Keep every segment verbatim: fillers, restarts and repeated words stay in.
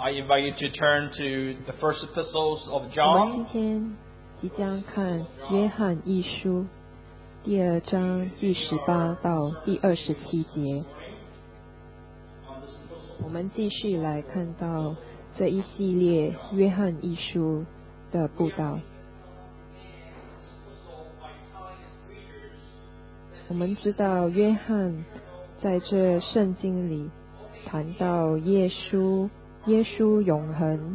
I invite you to turn to the first epistles of 我们今 John. 天即将看约翰一书第二章第十八到第二十七节。我们继续来看到这一系列约翰一书的布道。我们知道约翰在这圣经里谈到耶稣，耶稣永恒。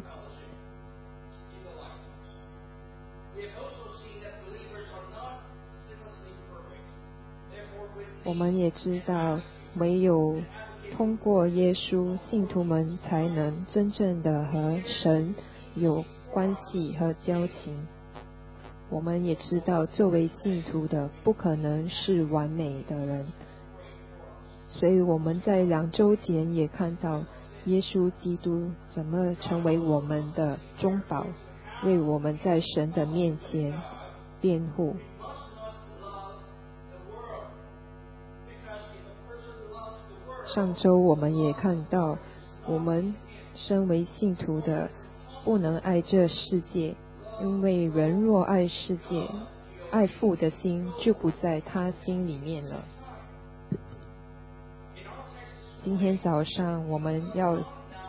我们也知道，唯有通过耶稣，信徒们才能真正的和神有关系和交情。我们也知道，作为信徒的不可能是完美的人，所以我们在两周前也看到耶稣基督怎么成为我们的中保，为我们在神的面前辩护。上周我们也看到，我们身为信徒的不能爱这世界，因为人若爱世界，爱父的心就不在他心里面了。今天早上我们要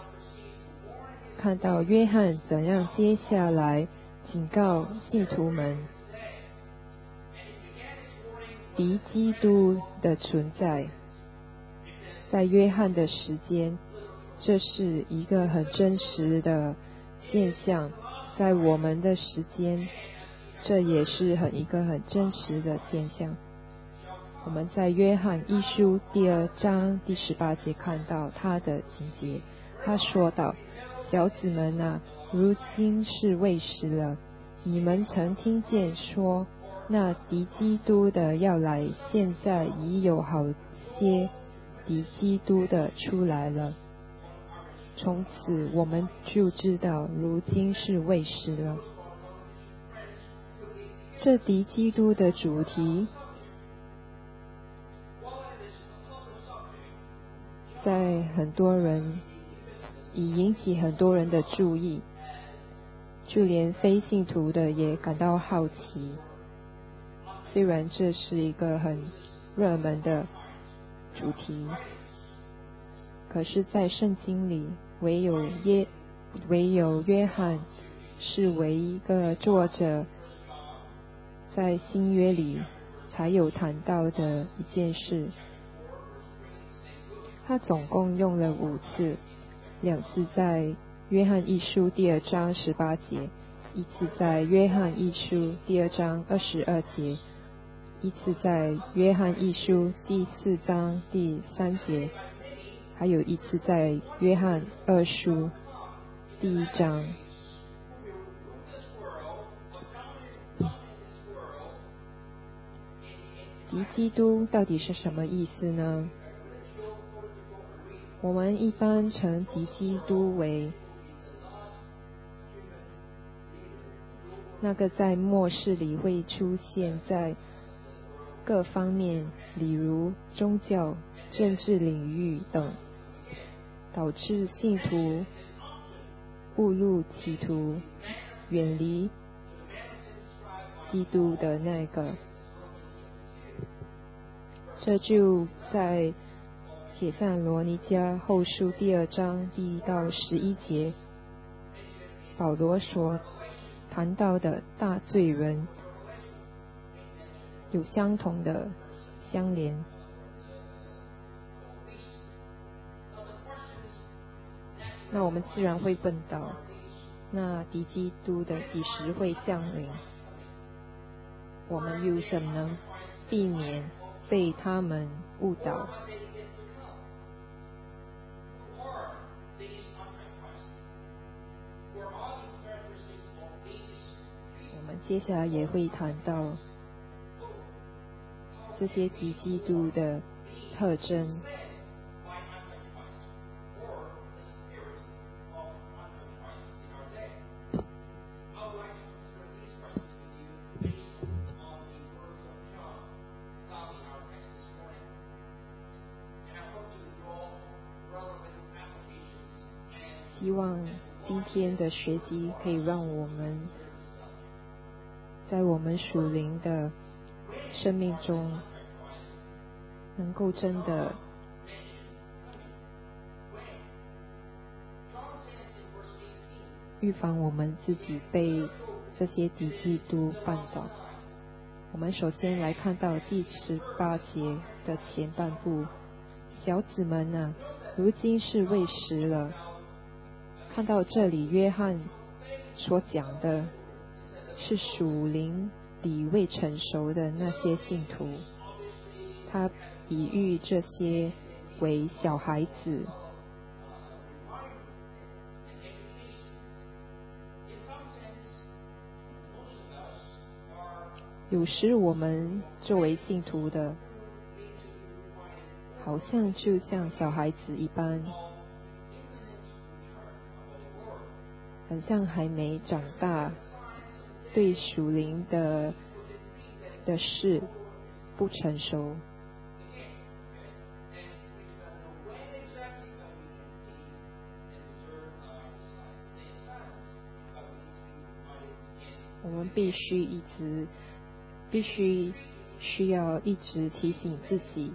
看到约翰怎样接下来警告信徒们敌基督的存在。在约翰的时间，这是一个很真实的现象，在我们的时间，这也是很一个很真实的现象。我们在约翰一书第二章第十八节看到他的情节，他说道：小子们啊，如今是未时了，你们曾听见说那敌基督的要来，现在已有好些敌基督的出来了。从此我们就知道如今是未时了。这敌基督的主题在很多人已引起很多人的注意，就连非信徒的也感到好奇。虽然这是一个很热门的主题，可是在圣经里唯有耶唯有约翰是唯一一个作者在新约里才有谈到的一件事。他总共用了五次，两次在约翰一书第二章十八节，一次在约翰一书第二章二十二节，一次在约翰一书第四章第三节，还有一次在约翰二书第一章。敌基督到底是什么意思呢？我们一般称敌基督为那个在末世里会出现在各方面，例如宗教、政治领域等，导致信徒误入歧途，远离基督的那个。这就在帖撒罗尼迦后书第二章第一到十一节，保罗所谈到的大罪人有相同的相连。那我们自然会问到，那敌基督的几时会降临？我们又怎能避免被他们误导？我们接下来也会谈到这些敌基督的特征。希望今天的学习可以让我们在我们属灵的生命中能够真的预防我们自己被这些敌基督绊倒。我们首先来看到第十八节的前半部，小子们啊，如今是未时了。看到这里，约翰所讲的是属灵里未成熟的那些信徒，他比喻这些为小孩子。有时我们作为信徒的，好像就像小孩子一般，很像还没长大，对属灵的的事不成熟。我们必须一直必须需要一直提醒自己，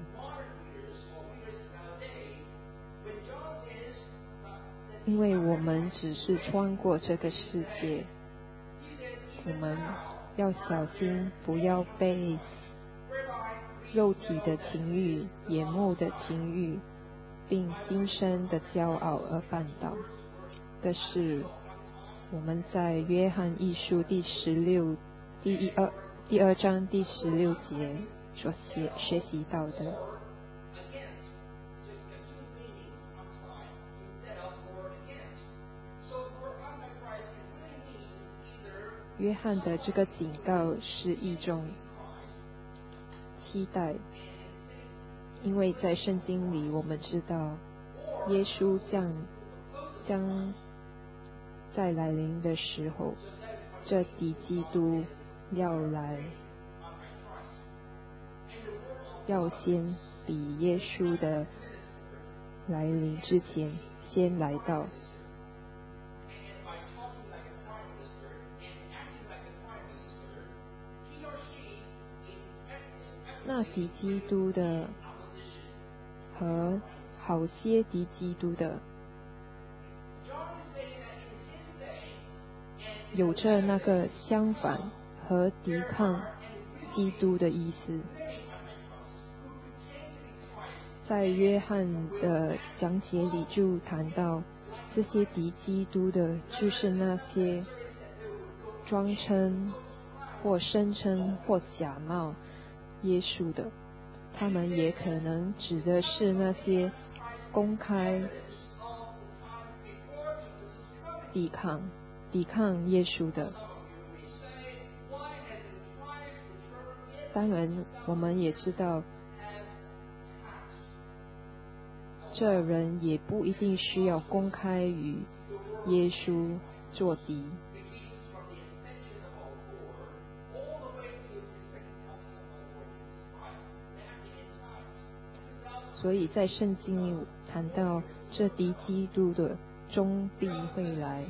因为我们只是穿过这个世界，我们要小心不要被肉体的情欲、眼目的情欲并今生的骄傲而绊倒。这是我们在约翰一书第十六第一二第二章第十六节所学学习到的。约翰的这个警告是一种期待，因为在圣经里我们知道耶稣将将在来临的时候，这敌基督要来，要先比耶稣的来临之前先来到。那敌基督的和好些敌基督的有着那个相反和抵抗基督的意思。在约翰的讲解里就谈到，这些敌基督的就是那些装称或声称或假冒耶稣的，他们也可能指的是那些公开抵抗抵抗耶稣的。当然我们也知道，这人也不一定需要公开与耶稣作敌。所以在圣经里谈到这敌基督的终必会来。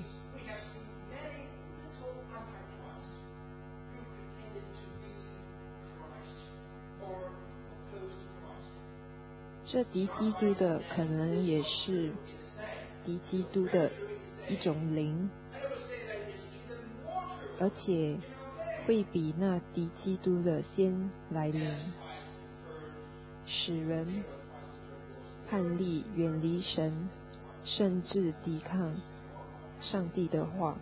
这敌基督的可能也是敌基督的一种灵，而且会比那敌基督的先来临，使人叛逆远离神，甚至抵抗上帝的话。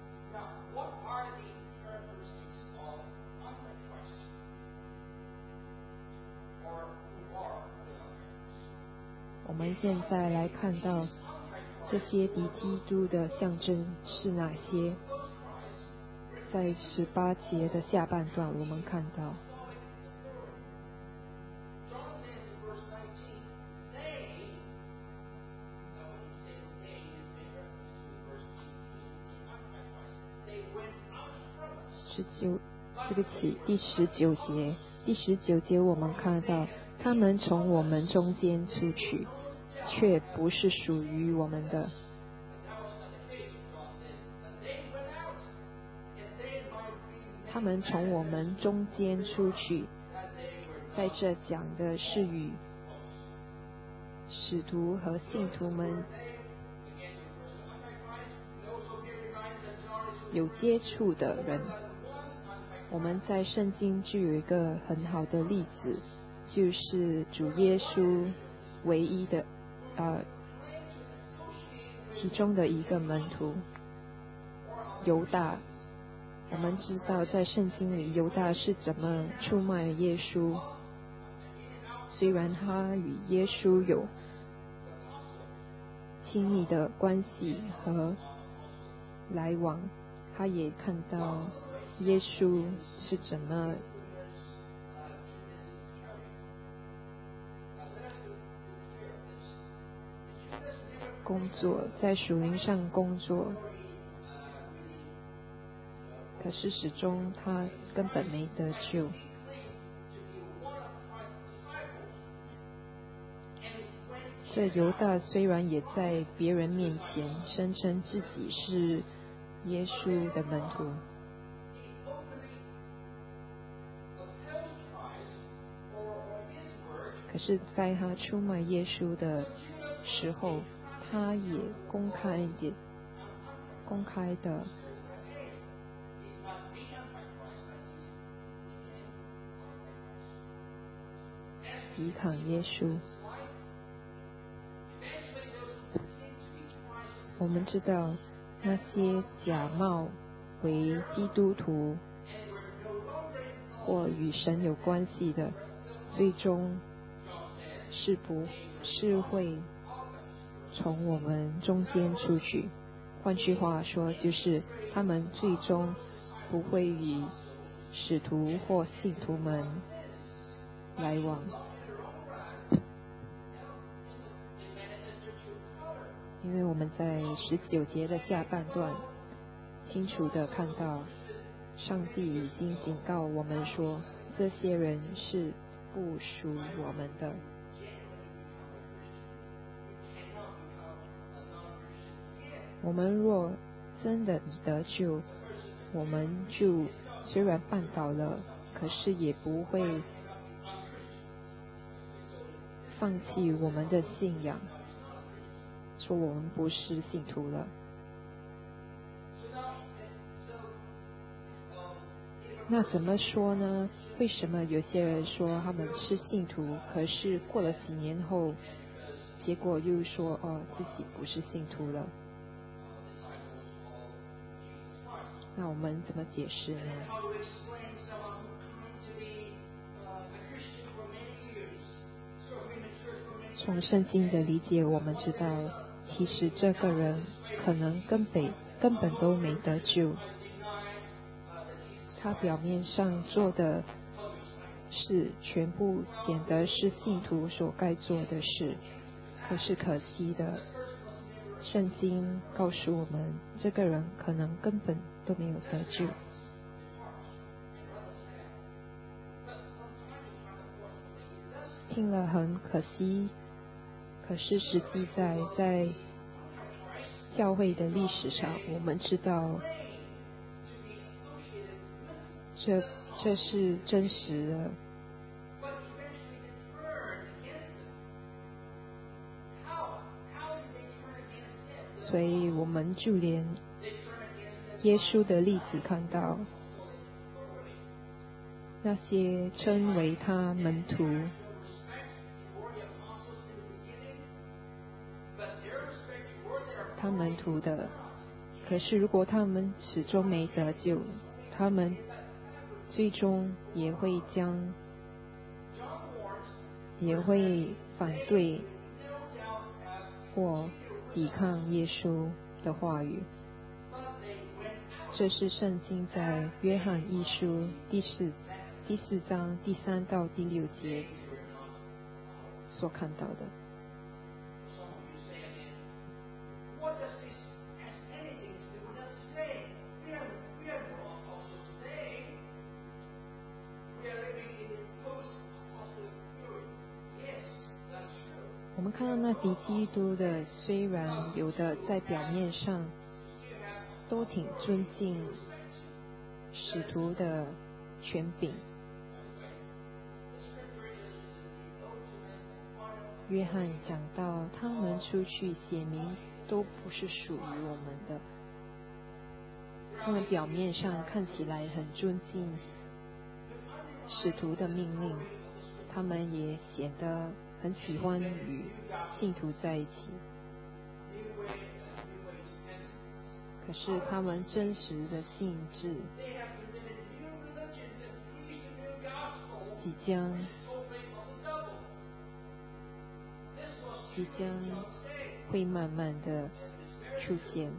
我们现在来看到这些敌基督的象征是哪些。在十八节的下半段我们看到，十九对不起第十九节第十九节我们看到，他们从我们中间出去，却不是属于我们的。 他们从我们中间出去。在这讲的是与使徒和信徒们有接触的人。我们在圣经就有一个很好的例子，就是主耶稣唯一的呃其中的一个门徒犹大。我们知道在圣经里犹大是怎么出卖耶稣，虽然他与耶稣有亲密的关系和来往，他也看到耶稣是怎么工作，在属灵上工作，可是始终他根本没得救。这犹大虽然也在别人面前声称自己是耶稣的门徒，可是在他出卖耶稣的时候，他也公开的公开的抵抗耶稣。我们知道那些假冒为基督徒或与神有关系的，最终是不是会从我们中间出去。换句话说，就是他们最终不会与使徒或信徒们来往。因为我们在十九节的下半段清楚地看到，上帝已经警告我们说，这些人是不属我们的。我们若真的已得救，我们就虽然绊倒了，可是也不会放弃我们的信仰，说我们不是信徒了。那怎么说呢？为什么有些人说他们是信徒，可是过了几年后，结果又说哦自己不是信徒了？那我们怎么解释呢？从圣经的理解，我们知道，其实这个人可能根本根本都没得救。他表面上做的事，全部显得是信徒所该做的事。可是可惜的，圣经告诉我们，这个人可能根本都没有得救。听了很可惜，可是实际在在教会的历史上，我们知道这这是真实的。所以我们就连耶稣的例子看到，那些称为他门徒，他门徒的，可是如果他们始终没得救，他们最终也会将也会反对或抵抗耶稣的话语。这是圣经在约翰一书第四第四章第三到第六节所看到的。我们看到那敌基督的，虽然有的在表面上都挺尊敬使徒的权柄。约翰讲到，他们出去写明都不是属于我们的。他们表面上看起来很尊敬使徒的命令，他们也显得很喜欢与信徒在一起。可是他们真实的性质即将即将会慢慢的出现。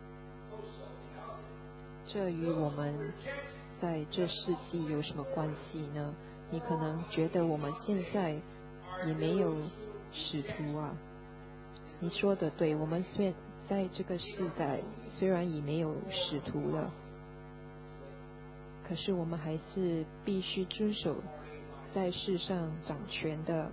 这与我们在这世纪有什么关系呢？你可能觉得我们现在也没有使徒啊。你说的对，我们虽在这个世代虽然已没有使徒了，可是我们还是必须遵守在世上掌权的，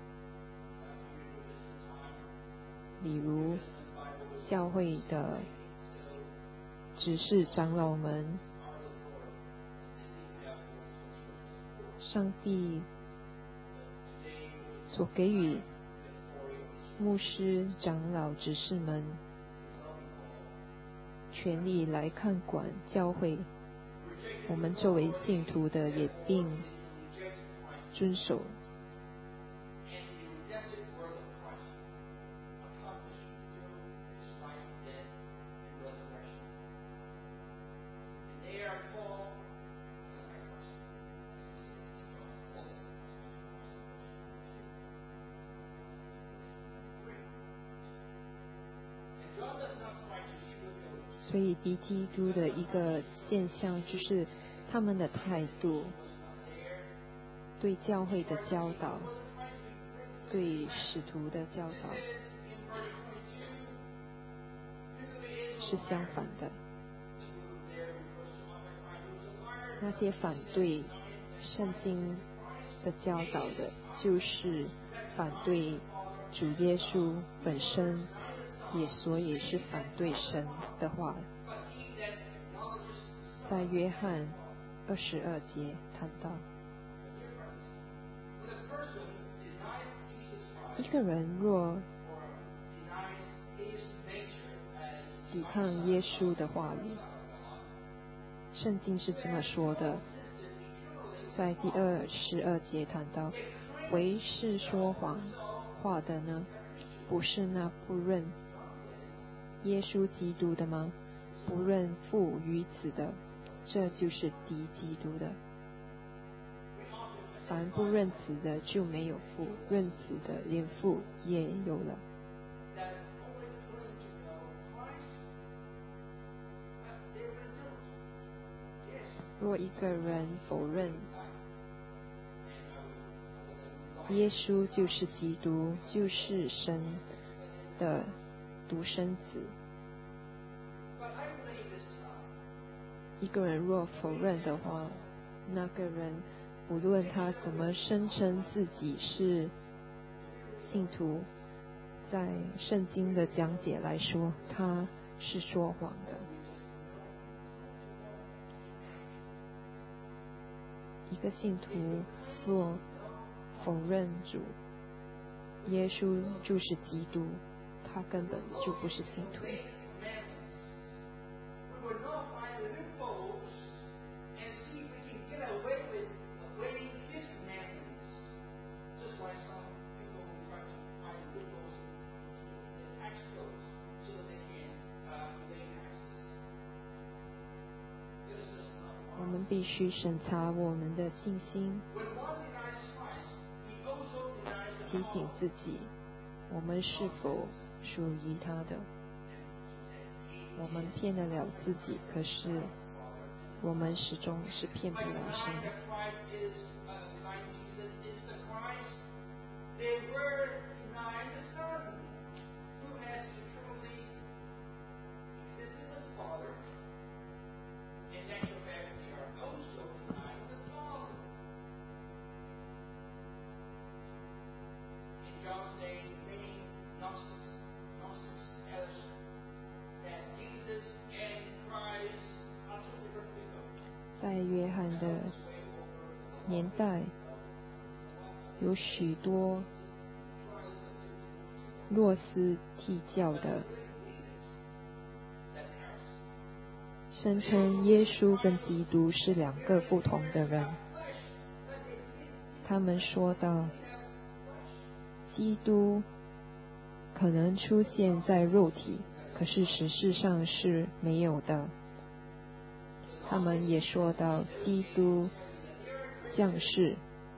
例如教会的执事长老们。上帝所给予牧师、长老、执事们权力来看管教会，我们作为信徒的也并遵守。所以敌基督的一个现象就是他们的态度，对教会的教导，对使徒的教导是相反的。那些反对圣经的教导的，就是反对主耶稣本身，也所以是反对神的话。在约翰二十二节谈到，一个人若抵抗耶稣的话语，圣经是这么说的，在第二十二节谈到，为是说谎话的呢，不是那不认耶稣基督的吗？不认父与子的，这就是敌基督的。凡不认子的就没有父，认子的连父也有了。若一个人否认耶稣就是基督，就是神的独生子，一个人若否认的话，那个人无论他怎么声称自己是信徒，在圣经的讲解来说，他是说谎的。一个信徒若否认主耶稣就是基督，他根本就不是信徒。我们必须审查我们的信心，提醒自己，我们是否属于他的。我们骗得了自己，可是我们始终是骗不了神。 在约翰的年代，有许多诺斯替教的，声称耶稣跟基督是两个不同的人。他们说道，基督可能出现在肉体，可是实质上是没有的。他们也说到，基督降世，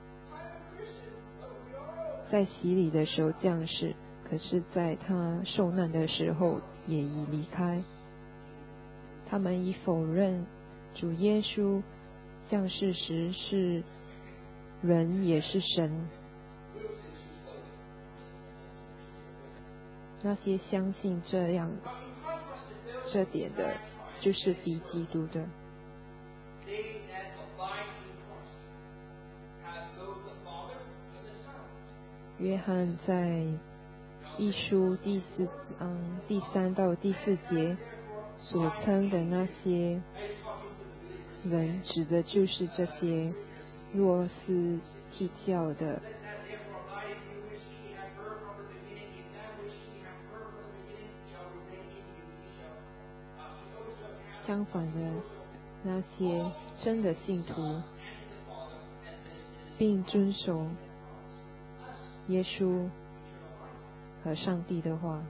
在洗礼的时候降世，可是在他受难的时候也已离开。他们已否认主耶稣降世时是人也是神。那些相信这样这点的，就是敌基督的。约翰在一书第四章第三到第四节所称的那些人，指的就是这些诺斯替教的。相反的，那些真的信徒，并遵守耶稣和上帝的话，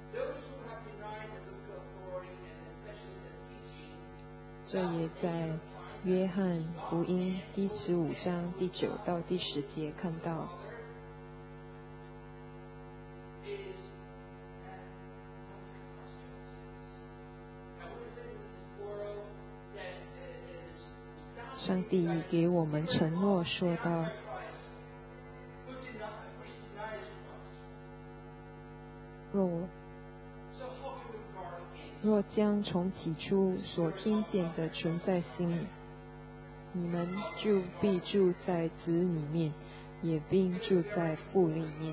这也在约翰福音第十五章第九到第十节看到。上帝给我们承诺说道，若若将从起初所听见的存在心里，你们就必住在子里面，也并住在父里面。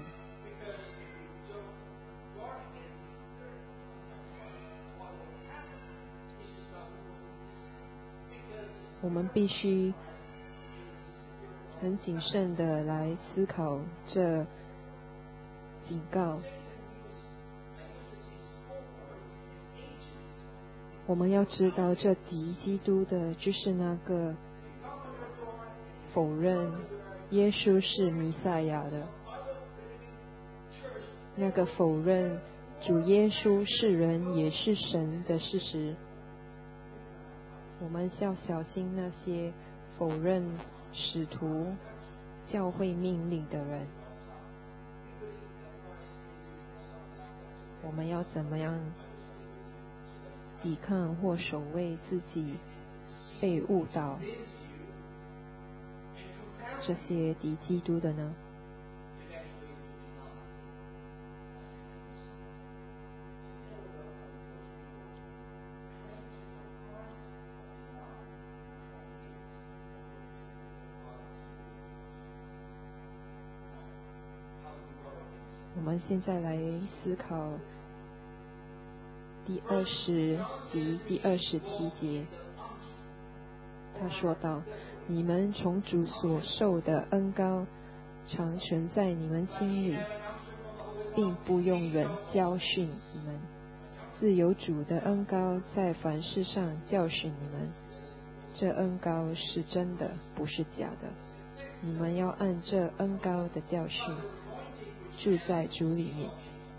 我们必须很谨慎的来思考这警告。我们要知道，这敌基督的就是那个否认耶稣是弥赛亚的，那个否认主耶稣是人也是神的事实。我们要小心那些否认使徒教会命令的人。我们要怎么样抵抗或守卫自己被误导这些敌基督的呢？我们现在来思考第二十及第二十七节。他说道，你们从主所受的恩膏常存在你们心里，并不用人教训你们，自有主的恩膏在凡事上教训你们。这恩膏是真的，不是假的。你们要按这恩膏的教训住在主里面。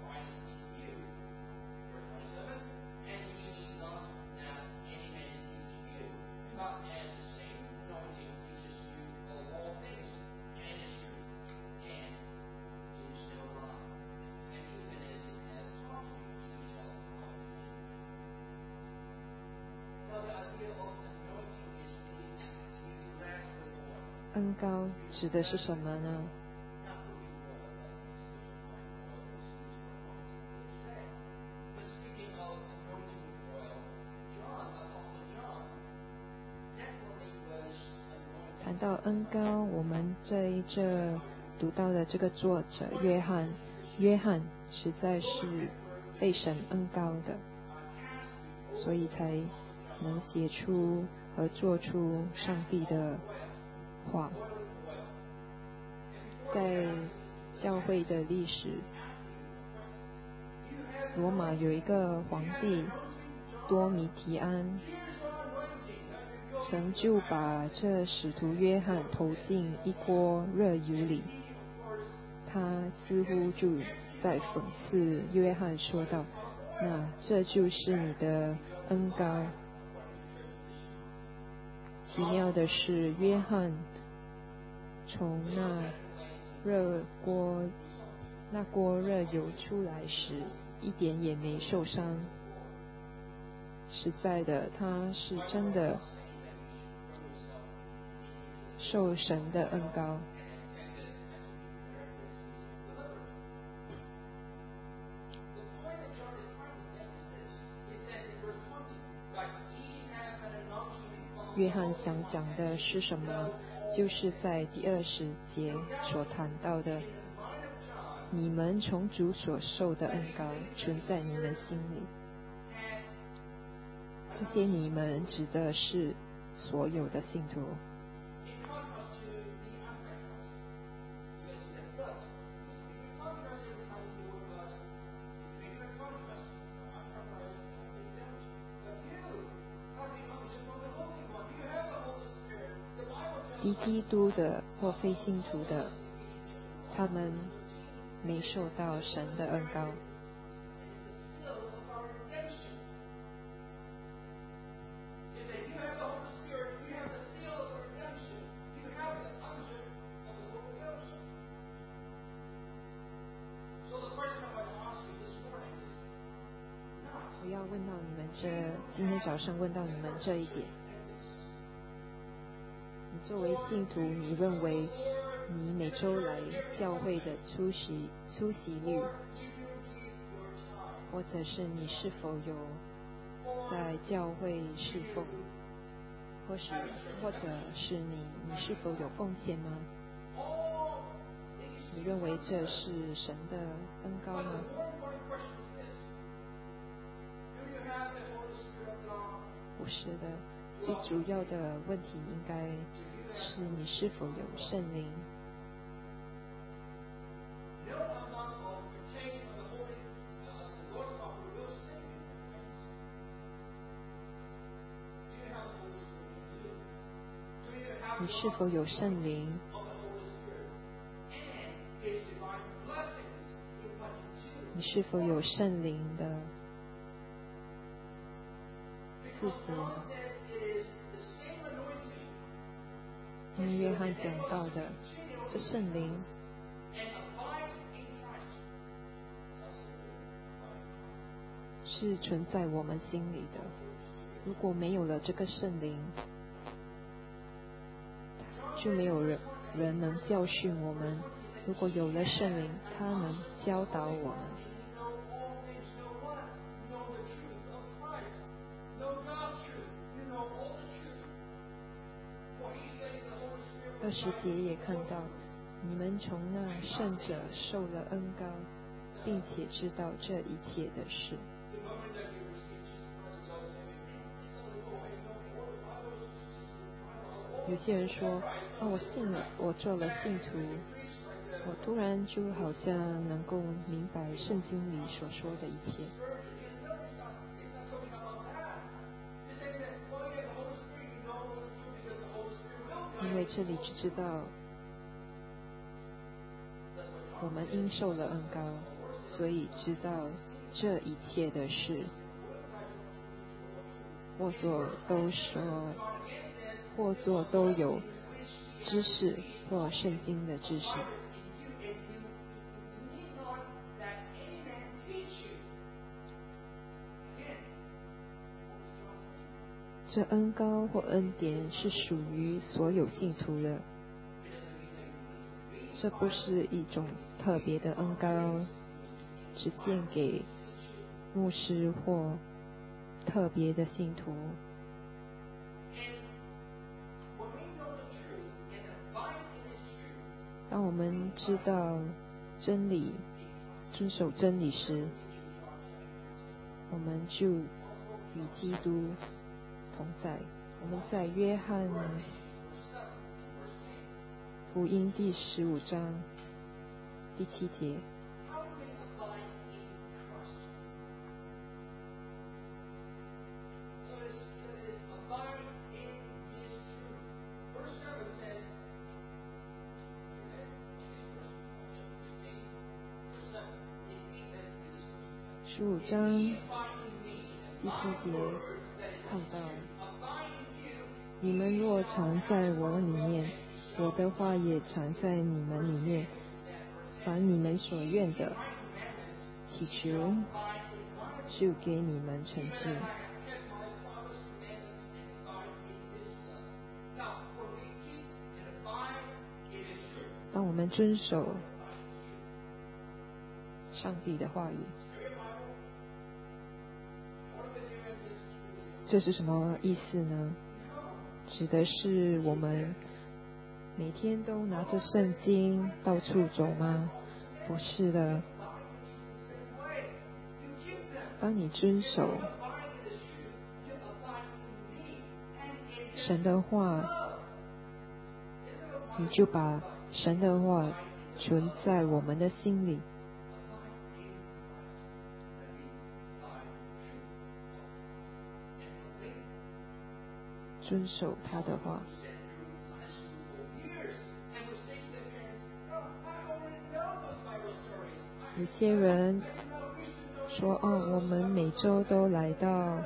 恩膏指的是什么呢？谈到恩膏，我们这一这读到的这个作者约翰，约翰实在是被神恩膏的，所以才能写出和做出上帝的话。在教会的历史，罗马有一个皇帝多米提安，曾就把这使徒约翰投进一锅热油里。他似乎就在讽刺约翰说道，那这就是你的恩膏。奇妙的是，约翰从那热锅那锅热油出来时一点也没受伤。实在的，他是真的受神的恩膏。约翰想讲的是什么？就是在第二十节所谈到的，你们从主所受的恩膏存在你们心里。这些你们指的是所有的信徒。敌基督的或非信徒的，他们没受到神的恩膏。我要问到你们这今天早上问到你们这一点。你作为信徒，你认为你每周来教会的出席出席率，或者是你是否有在教会侍奉，或是或者是你你是否有奉献吗？你认为这是神的恩膏吗？不是的，最主要的问题应该是你是否有圣灵。你是否有圣灵？你是否有圣灵的赐福呢？因为约翰讲到的这圣灵是存在我们心里的。如果没有了这个圣灵，就没有人人能教训我们。如果有了圣灵，他能教导我们。二十节也看到，你们从那圣者受了恩膏，并且知道这一切的事。有些人说，哦，我信了，我做了信徒，我突然就好像能够明白圣经里所说的一切。因为这里只知道我们因受了恩膏，所以知道这一切的事。或作都说，或作都有知识或圣经的知识。这恩膏或恩典是属于所有信徒的，这不是一种特别的恩膏，只献给牧师或特别的信徒。当我们知道真理，遵守真理时，我们就与基督同在。我们在约翰福音第十五章第七节。十五章第七节看到，你们若常在我里面，我的话也常在你们里面，凡你们所愿的，祈求就给你们成就。当我们遵守上帝的话语，这是什么意思呢？指的是我们每天都拿着圣经到处走吗？不是的。当你遵守神的话，你就把神的话存在我们的心里。遵守他的话。有些人说，哦，我们每周都来到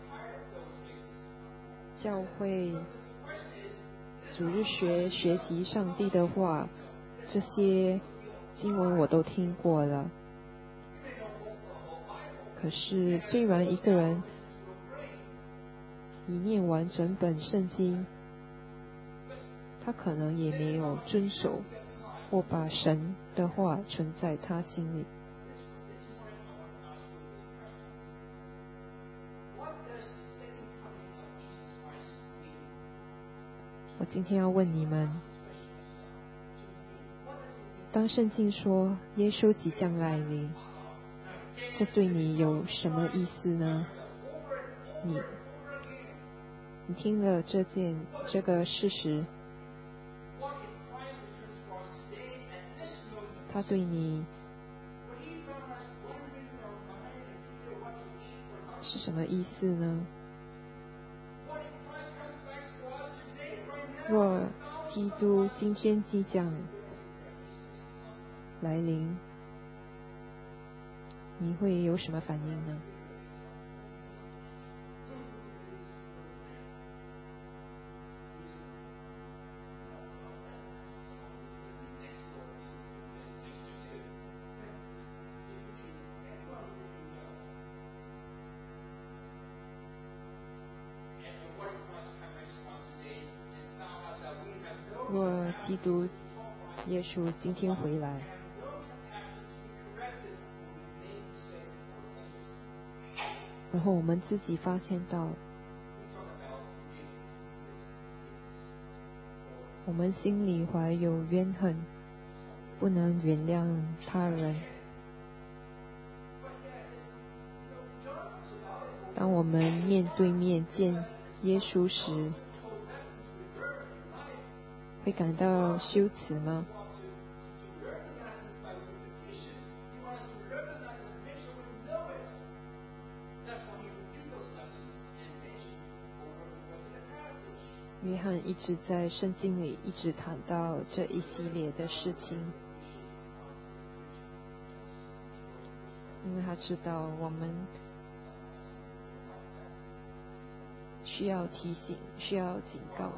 教会主日学学习上帝的话，这些经文我都听过了。可是虽然一个人已念完整本圣经，他可能也没有遵守或把神的话存在他心里。我今天要问你们，当圣经说耶稣即将来临，这对你有什么意思呢？你你听了这件这个事实，他对你是什么意思呢？若基督今天即将来临，你会有什么反应呢？若基督耶稣今天回来，然后我们自己发现到我们心里怀有怨恨，不能原谅他人。当我们面对面见耶稣时，会感到羞耻吗？约翰一直在圣经里一直谈到这一系列的事情，因为他知道我们需要提醒，需要警告。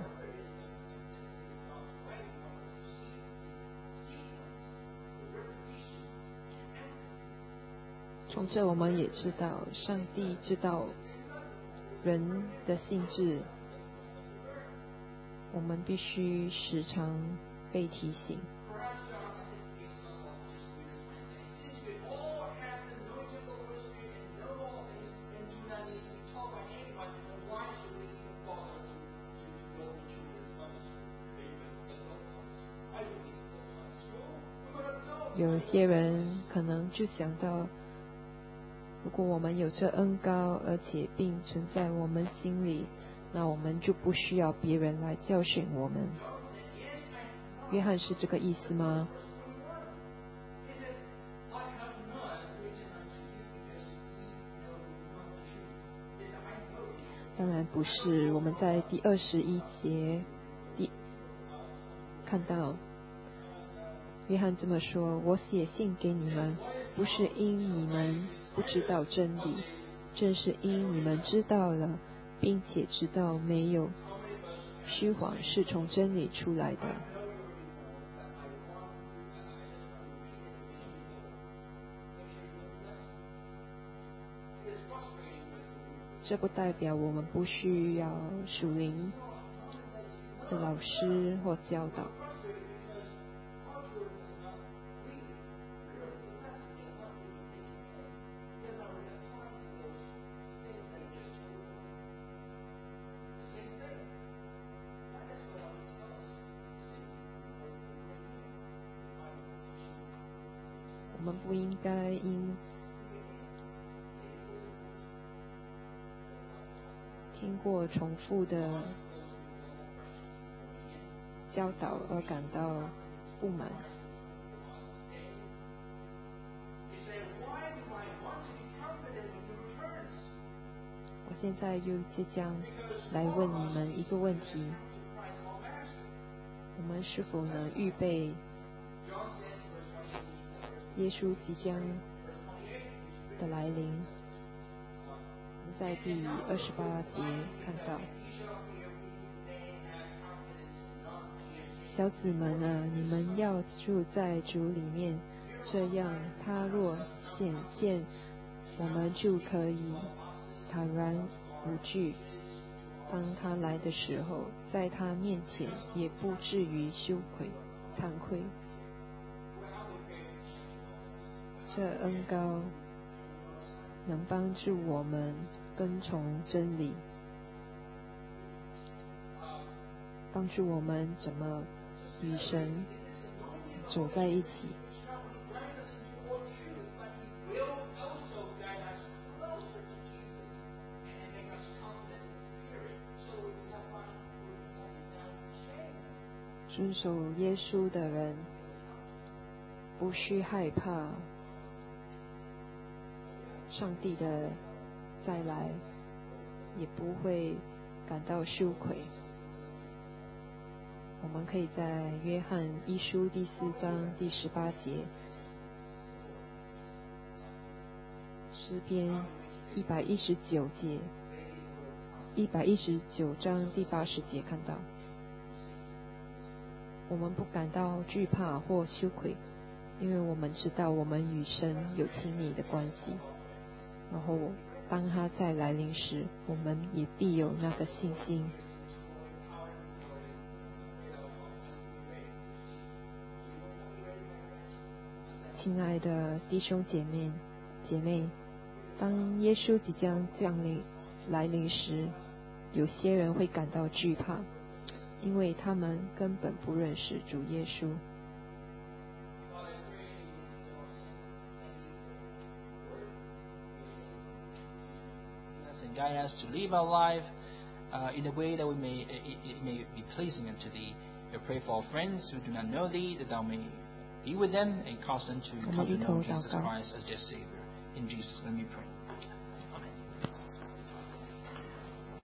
从这我们也知道，上帝知道人的性质，我们必须时常被提醒。有些人可能就想到，如果我们有这恩膏，而且并存在我们心里， 那我们就不需要别人来教训我们。约翰是这个意思吗？当然不是。我们在第二十一节第看到约翰这么说：我写信给你们，不是因你们不知道真理，正是因你们知道了，并且知道没有虚谎是从真理出来的。这不代表我们不需要属灵的老师或教导。我们不应该因听过重复的教导而感到不满。我现在又即将来问你们一个问题：我们是否能预备耶稣即将的来临？在第二十八节看到，小子们啊，你们要住在主里面，这样他若显现，我们就可以坦然无惧。当他来的时候，在他面前也不至于羞愧惭愧。这恩膏能帮助我们跟从真理，帮助我们怎么与神走在一起。遵守耶稣的人不需害怕上帝的再来，也不会感到羞愧。我们可以在约翰一书第四章第十八节，诗篇一百一十九节，一百一十九章第八十节看到，我们不感到惧怕或羞愧，因为我们知道我们与神有亲密的关系。然后当他再来临时，我们也必有那个信心。亲爱的弟兄姐妹姐妹，当耶稣即将降临来临时，有些人会感到惧怕，因为他们根本不认识主耶稣。 And guide us to live our life uh, in a way that we may it, it may be pleasing unto thee. We pray for our friends who do not know thee, that thou may be with them and cause them to come to know Jesus Christ as their Savior. In Jesus' name we pray.